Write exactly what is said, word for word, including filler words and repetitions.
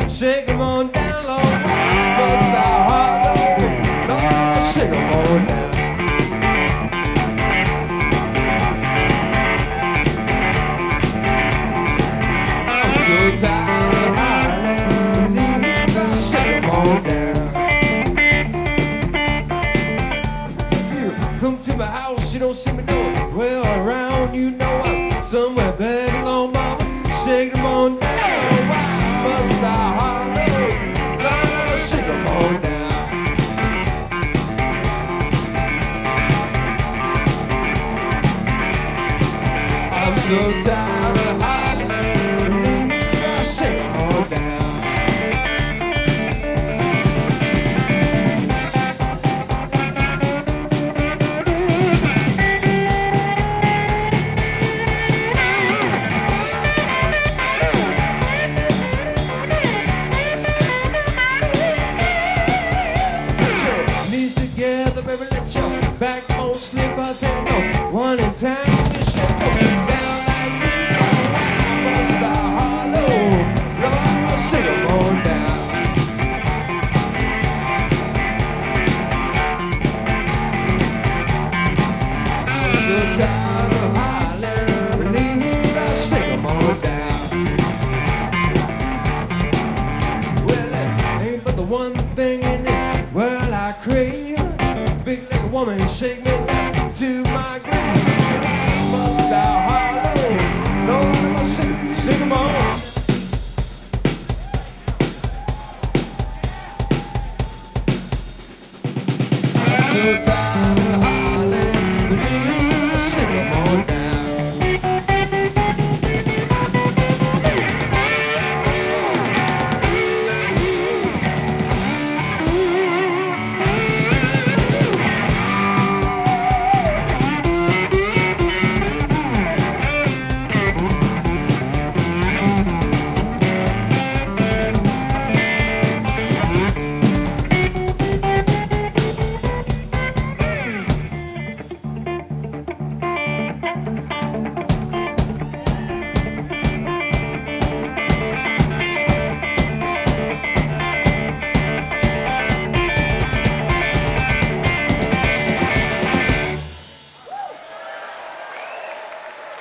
shake 'em on down low. Bust our heart low, Lord, shake 'em on down. I'm so tired of hollering, believe shake 'em on down. If you come to my house, you don't see me nowhere around, you know I'm somewhere better alone, mama. Shake 'em on down, bust our heart low, Lord, shake 'em on down. I'm so tired of hollering, shake 'em on down. Together, baby, let your backbone slip. I can't know one in time. You shake 'em down like me. Bust our heart low, Lord, shake 'em on down. I'm so tired of hollering, believe I shake 'em on down. Well, it ain't but the one thing in this world I crave. Big nigga woman, shake me down to my grave. Bust our heart low, Lord, shake, shake 'em on. I'm so tired.